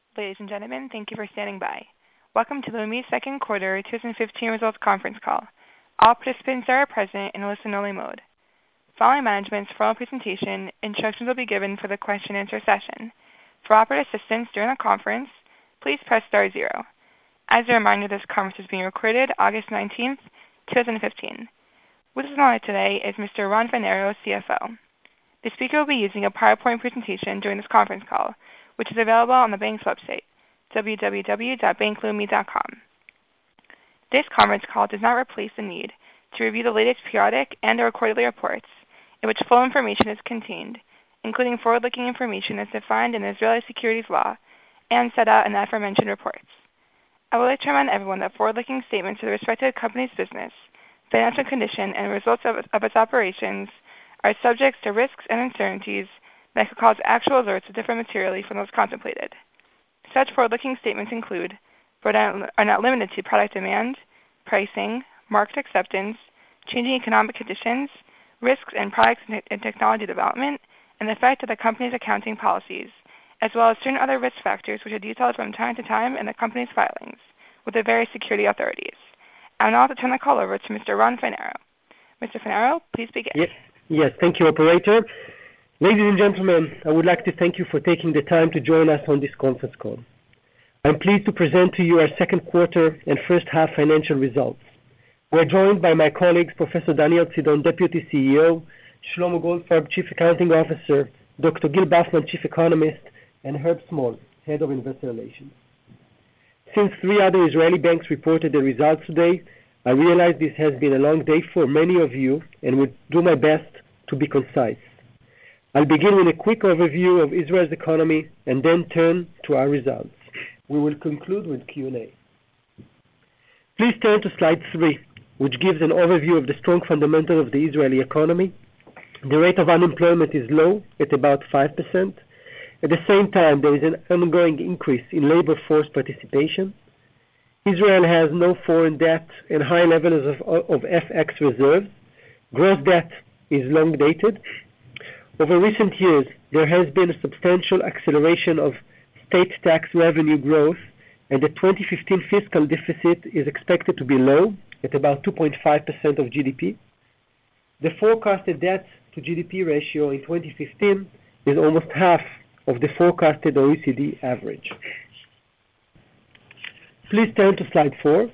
Ladies and gentlemen, thank you for standing by. Welcome to Leumi's second quarter 2015 results conference call. All participants are present in a listen-only mode. Following management's formal presentation, instructions will be given for the question-and-answer session. For operator assistance during the conference, please press star 0. As a reminder, this conference is being recorded August 19th, 2015. With us on today is Mr. Ron Fanaro, CFO. The speaker will be using a PowerPoint presentation during this conference call, which is available on the bank's website, www.bankleumi.com. This conference call does not replace the need to review the latest periodic and/or quarterly reports in which full information is contained, including forward-looking information as defined in the Israeli securities law and set out in the aforementioned reports. I would like to remind everyone that forward-looking statements with respect to the company's business, financial condition, and results of its operations are subject to risks and uncertainties that could cause actual results to differ materially from those contemplated. Such forward-looking statements include, but are not limited to, product demand, pricing, market acceptance, changing economic conditions, risks in products and technology development, and the effect of the company's accounting policies, as well as certain other risk factors which are detailed from time to time in the company's filings with the various security authorities. I will now have to turn the call over to Mr. Ron Fanaro. Mr. Fanaro, please begin. Yes, thank you, operator. Ladies and gentlemen, I would like to thank you for taking the time to join us on this conference call. I'm pleased to present to you our second quarter and first half financial results. We're joined by my colleagues, Professor Daniel Tzidon, Deputy CEO, Shlomo Goldfarb, Chief Accounting Officer, Dr. Gil Bufman, Chief Economist, and Herb Small, Head of Investor Relations. Since 3 other Israeli banks reported their results today, I realize this has been a long day for many of you and will do my best to be concise. I'll begin with a quick overview of Israel's economy and then turn to our results. We will conclude with Q&A. Please turn to slide 3, which gives an overview of the strong fundamentals of the Israeli economy. The rate of unemployment is low at about 5%. At the same time, there is an ongoing increase in labor force participation. Israel has no foreign debt and high levels of FX reserves. Gross debt is long dated. Over recent years, there has been a substantial acceleration of state tax revenue growth, and the 2015 fiscal deficit is expected to be low, at about 2.5% of GDP. The forecasted debt to GDP ratio in 2015 is almost half of the forecasted OECD average. Please turn to slide 4.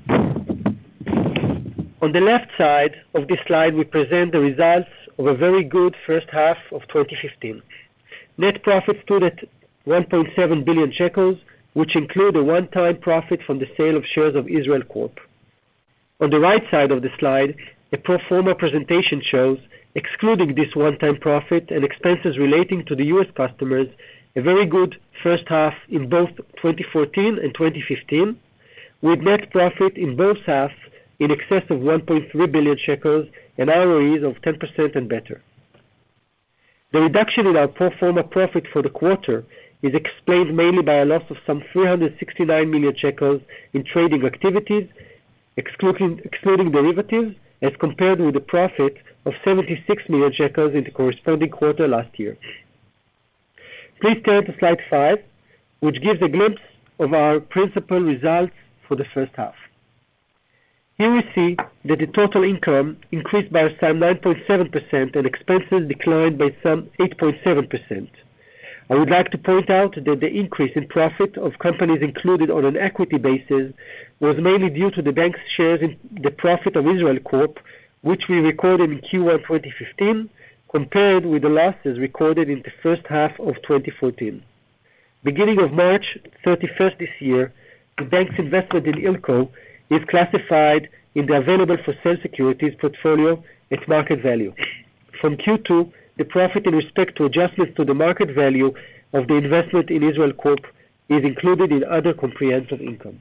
On the left side of this slide, we present the results of a very good first half of 2015. Net profit stood at 1.7 billion shekels, which include a one-time profit from the sale of shares of Israel Corp. On the right side of the slide, a pro forma presentation shows, excluding this one-time profit and expenses relating to the U.S. customers, a very good first half in both 2014 and 2015, with net profit in both halves in excess of 1.3 billion shekels and ROEs of 10% and better. The reduction in our pro forma profit for the quarter is explained mainly by a loss of some 369 million shekels in trading activities, excluding derivatives, as compared with a profit of 76 million shekels in the corresponding quarter last year. Please turn to slide 5, which gives a glimpse of our principal results for the first half. Here we see that the total income increased by some 9.7% and expenses declined by some 8.7%. I would like to point out that the increase in profit of companies included on an equity basis was mainly due to the bank's shares in the profit of Israel Corp, which we recorded in Q1 2015, compared with the losses recorded in the first half of 2014. Beginning of March 31st this year, the bank's investment in ILCO is classified in the available for sale securities portfolio at market value. From Q2, the profit in respect to adjustments to the market value of the investment in Israel Corp is included in other comprehensive income.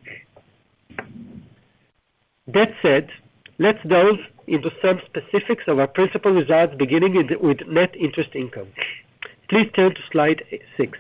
That said, let's delve into some specifics of our principal results, beginning with net interest income. Please turn to slide 6.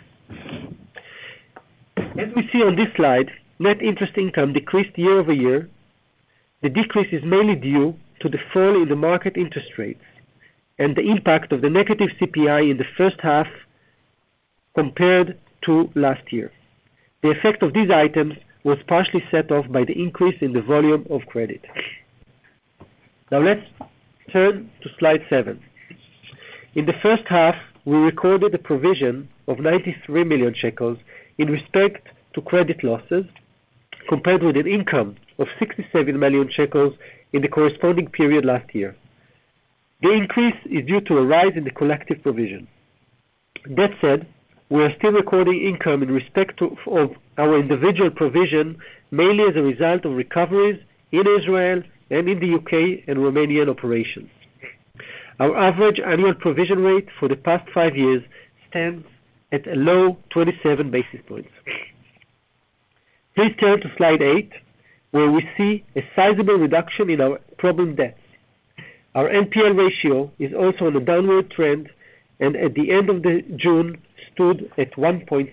As we see on this slide, net interest income decreased year over year. The decrease is mainly due to the fall in the market interest rates and the impact of the negative CPI in the first half compared to last year. The effect of these items was partially set off by the increase in the volume of credit. Now let's turn to slide 7. In the first half, we recorded a provision of 93 million shekels in respect to credit losses, compared with an income of 67 million shekels in the corresponding period last year. The increase is due to a rise in the collective provision. That said, we are still recording income in respect of our individual provision, mainly as a result of recoveries in Israel and in the UK and Romanian operations. Our average annual provision rate for the past 5 years stands at a low 27 basis points. Please turn to slide 8, where we see a sizable reduction in our problem debts. Our NPL ratio is also on a downward trend, and at the end of June stood at 1.6%.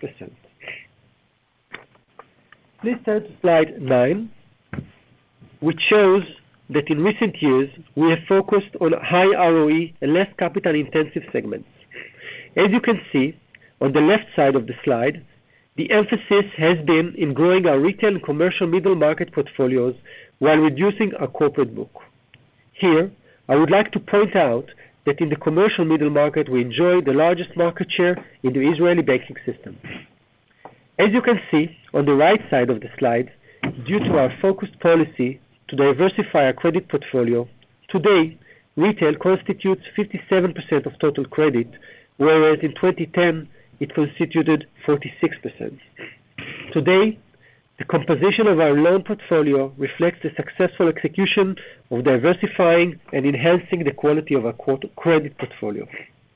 Please turn to slide 9, which shows that in recent years we have focused on high ROE and less capital-intensive segments. As you can see on the left side of the slide, the emphasis has been in growing our retail and commercial middle market portfolios while reducing our corporate book. Here, I would like to point out that in the commercial middle market we enjoy the largest market share in the Israeli banking system. As you can see on the right side of the slide, due to our focused policy to diversify our credit portfolio, today retail constitutes 57% of total credit, whereas in 2010 it constituted 46%. Today, the composition of our loan portfolio reflects the successful execution of diversifying and enhancing the quality of our credit portfolio.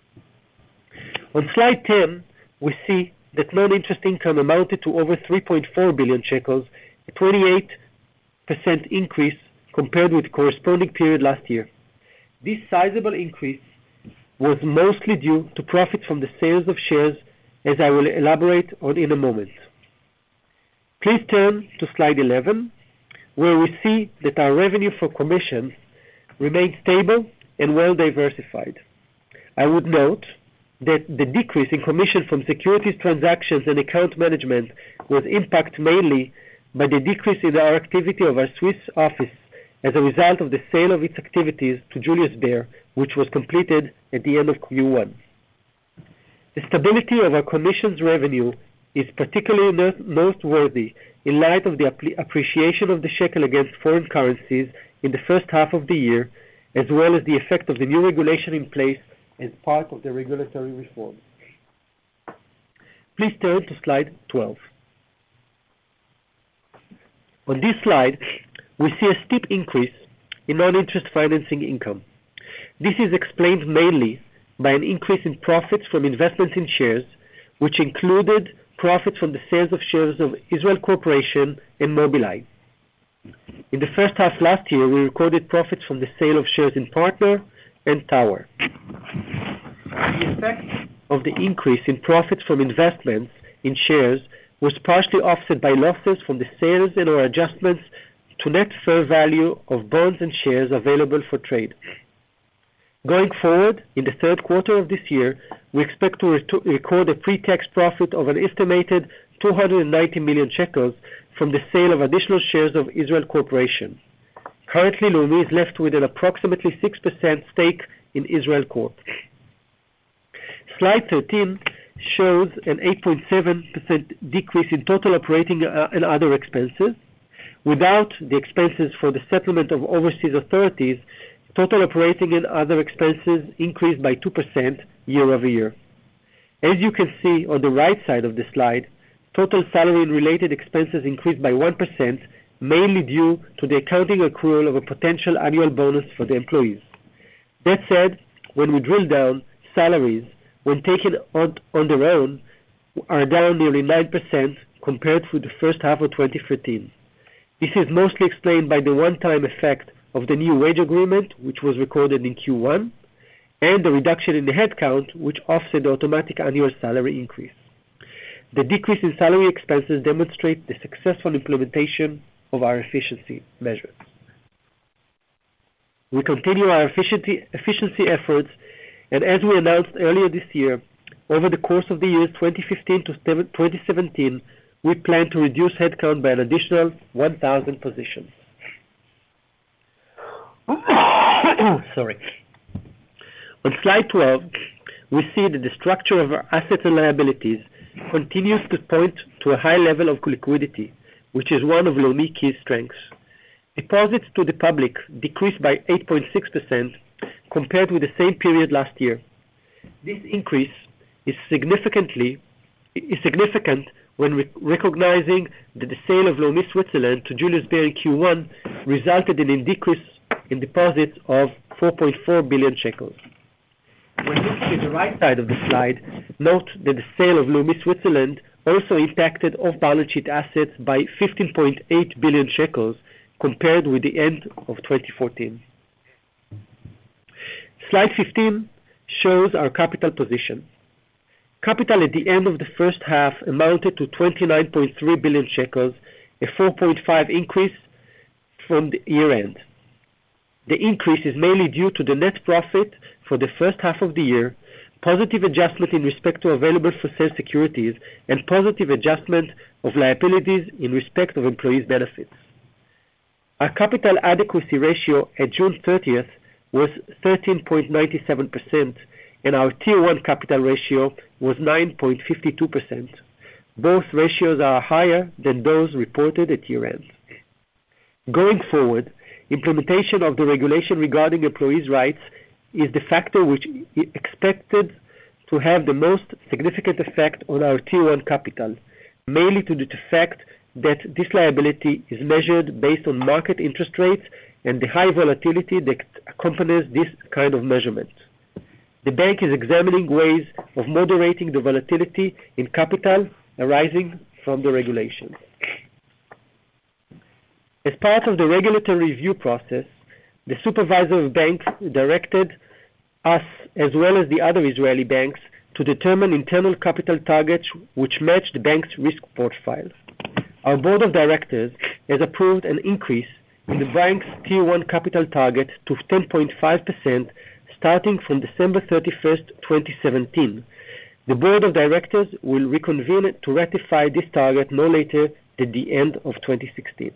On slide 10, we see that non-interest income amounted to over 3.4 billion shekels, a 28% increase compared with the corresponding period last year. This sizable increase was mostly due to profits from the sales of shares, as I will elaborate on in a moment. Please turn to slide 11, where we see that our revenue for commissions remains stable and well diversified. I would note that the decrease in commission from securities transactions and account management was impacted mainly by the decrease in our activity of our Swiss office as a result of the sale of its activities to Julius Baer, which was completed at the end of Q1. The stability of our commissions revenue is particularly noteworthy in light of the appreciation of the shekel against foreign currencies in the first half of the year, as well as the effect of the new regulation in place as part of the regulatory reform. Please turn to slide 12. On this slide, we see a steep increase in non-interest financing income. This is explained mainly by an increase in profits from investments in shares, which included profits from the sales of shares of Israel Corporation and Mobileye. In the first half last year, we recorded profits from the sale of shares in Partner and Tower. The effect of the increase in profits from investments in shares was partially offset by losses from the sales and or adjustments to net fair value of bonds and shares available for trade. Going forward, in the third quarter of this year, we expect to record a pre-tax profit of an estimated 290 million shekels from the sale of additional shares of Israel Corporation. Currently, Leumi is left with an approximately 6% stake in Israel Corp. Slide 13 shows an 8.7% decrease in total operating and other expenses. Without the expenses for the settlement of overseas authorities, total operating and other expenses increased by 2% year over year. As you can see on the right side of the slide, total salary and related expenses increased by 1%, mainly due to the accounting accrual of a potential annual bonus for the employees. That said, when we drill down, salaries, when taken on their own, are down nearly 9% compared with the first half of 2013. This is mostly explained by the one-time effect of the new wage agreement, which was recorded in Q1, and the reduction in the headcount, which offset the automatic annual salary increase. The decrease in salary expenses demonstrate the successful implementation of our efficiency measures. We continue our efficiency efforts, and as we announced earlier this year, over the course of the years 2015 to 2017, we plan to reduce headcount by an additional 1,000 positions. Sorry. On slide 12, we see that the structure of our assets and liabilities continues to point to a high level of liquidity, which is one of Leumi key strengths. Deposits to the public decreased by 8.6% compared with the same period last year. This increase is significant when recognizing that the sale of Leumi Switzerland to Julius Baer in Q1 resulted in a decrease in deposits of 4.4 billion shekels. When looking at the right side of the slide, note that the sale of Leumi Switzerland also impacted off-balance sheet assets by 15.8 billion shekels compared with the end of 2014. Slide 15 shows our capital position. Capital at the end of the first half amounted to 29.3 billion shekels, a 4.5 increase from the year end. The increase is mainly due to the net profit for the first half of the year, positive adjustment in respect to available for sale securities, and positive adjustment of liabilities in respect of employees' benefits. Our capital adequacy ratio at June 30th was 13.97%, and our Tier 1 capital ratio was 9.52%. Both ratios are higher than those reported at year end. Going forward, implementation of the regulation regarding employees' rights is the factor which is expected to have the most significant effect on our Tier 1 capital, mainly due to the fact that this liability is measured based on market interest rates and the high volatility that accompanies this kind of measurement. The bank is examining ways of moderating the volatility in capital arising from the regulations. As part of the regulatory review process, the supervisor of banks directed us, as well as the other Israeli banks, to determine internal capital targets which match the bank's risk profile. Our board of directors has approved an increase in the bank's Tier 1 capital target to 10.5% starting from December 31st, 2017. The board of directors will reconvene to ratify this target no later than the end of 2016.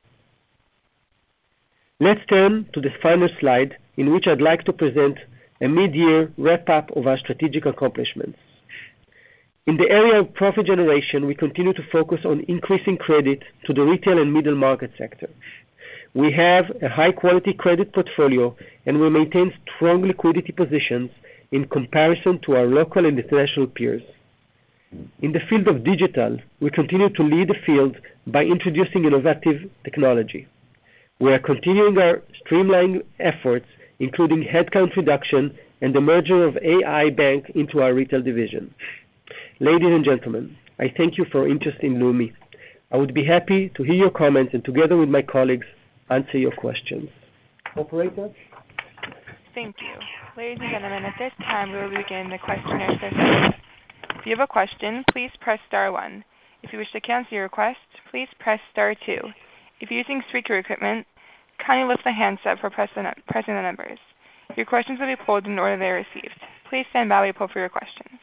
Let's turn to the final slide, in which I'd like to present a mid-year wrap-up of our strategic accomplishments. In the area of profit generation, we continue to focus on increasing credit to the retail and middle market sector. We have a high-quality credit portfolio, and we maintain strong liquidity positions in comparison to our local and international peers. In the field of digital, we continue to lead the field by introducing innovative technology. We are continuing our streamlining efforts, including headcount reduction and the merger of AI Bank into our retail division. Ladies and gentlemen, I thank you for your interest in Leumi. I would be happy to hear your comments and together with my colleagues answer your questions. Operator? Thank you. Ladies and gentlemen, at this time we will begin the question and answer session. If you have a question, please press star 1. If you wish to cancel your request, please press star 2. If you're using speaker equipment, kindly lift the handset for pressing the numbers. Your questions will be pulled in the order they are received. Please stand by while we pull for your questions.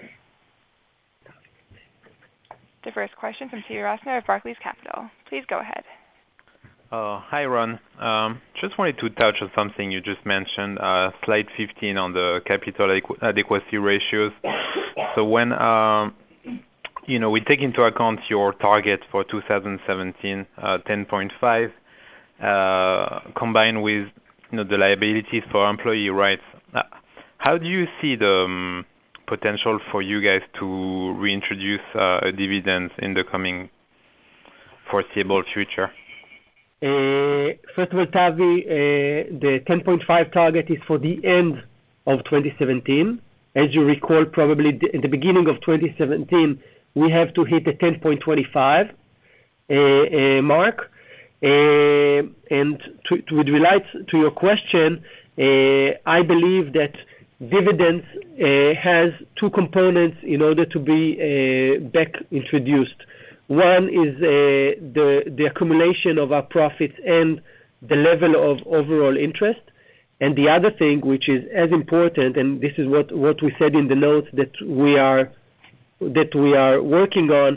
The first question from T. Rosner of Barclays Capital. Please go ahead. Hi, Ron. Just wanted to touch on something you just mentioned, slide 15 on the capital adequacy ratios. So when we take into account your target for 2017, 10.5, combined with the liabilities for employee rights, how do you see the potential for you guys to reintroduce a dividend in the coming foreseeable future? First of all, Tavi, the 10.5 target is for the end of 2017. As you recall, probably in the beginning of 2017, we have to hit the 10.25 mark. And with regards to your question, I believe that dividends has two components in order to be back introduced. One is the accumulation of our profits and the level of overall interest. And the other thing, which is as important, and this is what we said in the notes that we are working on,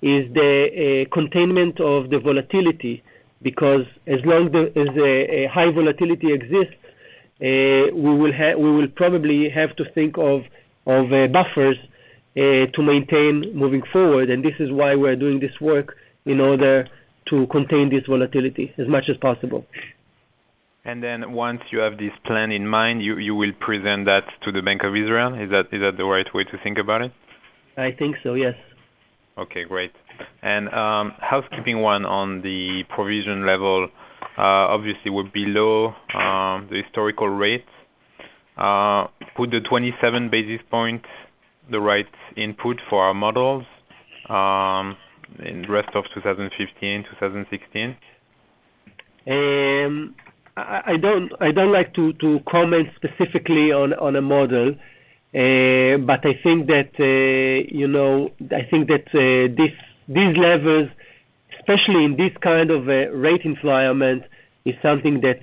is the containment of the volatility, because as long as a high volatility exists, we will probably have to think of buffers to maintain moving forward, and this is why we're doing this work in order to contain this volatility as much as possible. And then once you have this plan in mind, you will present that to the Bank of Israel? Is that the right way to think about it? I think so, yes. Okay, great. And housekeeping one on the provision level, obviously we're below the historical rates. Put the 27 basis points the right input for our models in the rest of 2015, 2016? I don't like to comment specifically on a model, but I think that these levels, especially in this kind of rate environment, is something that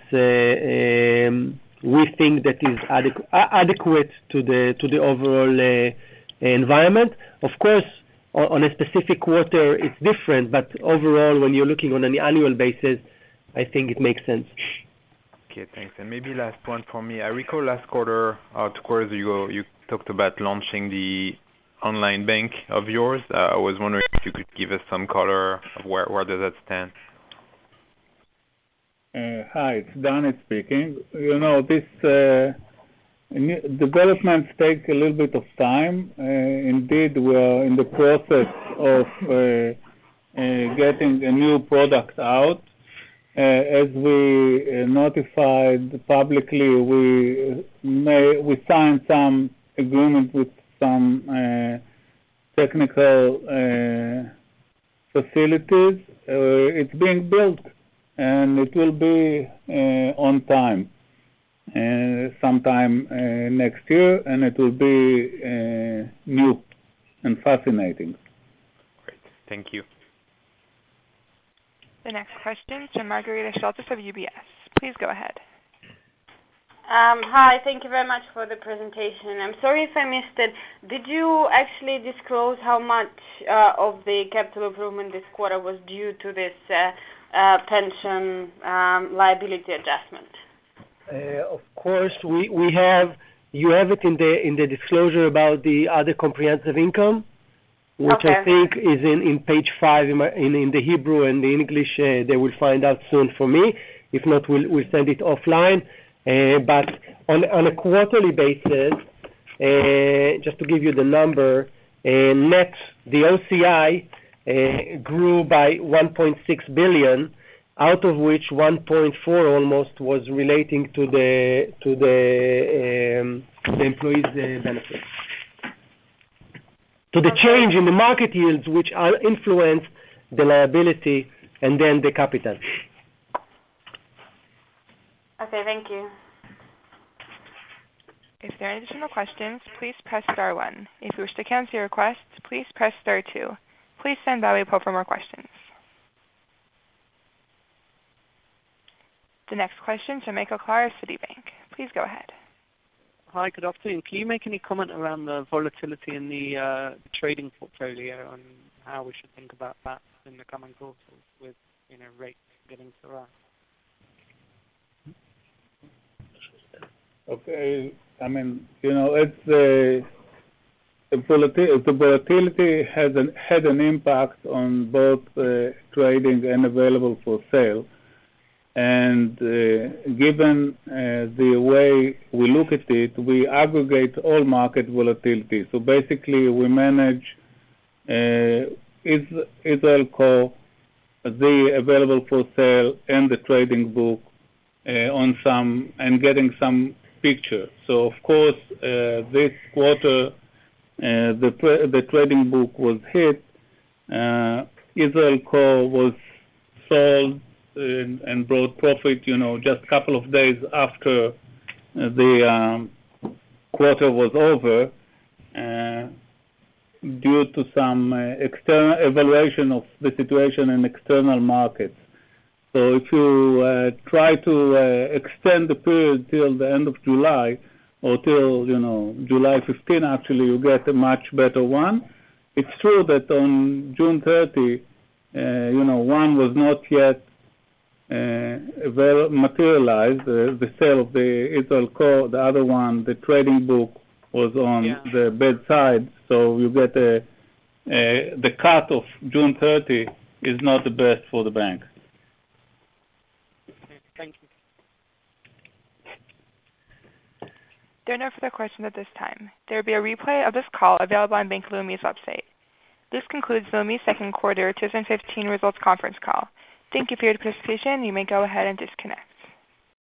we think that is adequate to the overall environment. Of course, on a specific quarter, it's different, but overall, when you're looking on an annual basis, I think it makes sense. Okay, thanks. And maybe last one for me. I recall last quarter, 2 quarters ago, you talked about launching the online bank of yours. I was wondering if you could give us some color of where does that stand? Hi, it's Danny speaking. This developments take a little bit of time. Indeed, we are in the process of getting a new product out. As we notified publicly, we signed some agreement with some technical facilities. It's being built, and it will be on time, sometime next year, and it will be new and fascinating. Great. Thank you. The next question is from Margarita Schultes of UBS. Please go ahead. Hi, thank you very much for the presentation. I'm sorry if I missed it. Did you actually disclose how much of the capital improvement this quarter was due to this pension liability adjustment? Of course, we have. You have it in the disclosure about the other comprehensive income, which I think is in page 5 in the Hebrew and the English. They will find out soon for me. If not, we'll send it offline. But on a quarterly basis, just to give you the number, net the OCI grew by 1.6 billion, out of which 1.4 almost was relating to the employees' benefits. To the change in the market yields, which influence the liability and then the capital. Okay, thank you. If there are any additional questions, please press star 1. If you wish to cancel your request, please press star 2. Please stand by while we pull for more questions. The next question is from Michael Klahr of Citibank. Please go ahead. Hi, good afternoon. Can you make any comment around the volatility in the trading portfolio and how we should think about that in the coming quarters with rates getting to rise? Okay, I mean, it's the volatility had an impact on both trading and available for sale. And given the way we look at it, we aggregate all market volatility. So basically, we manage Israel Core, the available for sale, and the trading book on some and getting some picture. So of course, this quarter, the trading book was hit. Israel Core was sold and brought profit, just a couple of days after the quarter was over, due to some external evaluation of the situation in external markets. So if you try to extend the period till the end of July, or till July 15, actually, you get a much better one. It's true that on June 30, one was not yet materialized, the sale of the Israel Core. The other one, the trading book, was on the bedside. So you get the cut of June 30 is not the best for the bank. Thank you. There are no further questions at this time. There will be a replay of this call available on Bank Leumi's website. This concludes Leumi's second quarter 2015 results conference call. Thank you for your participation. You may go ahead and disconnect.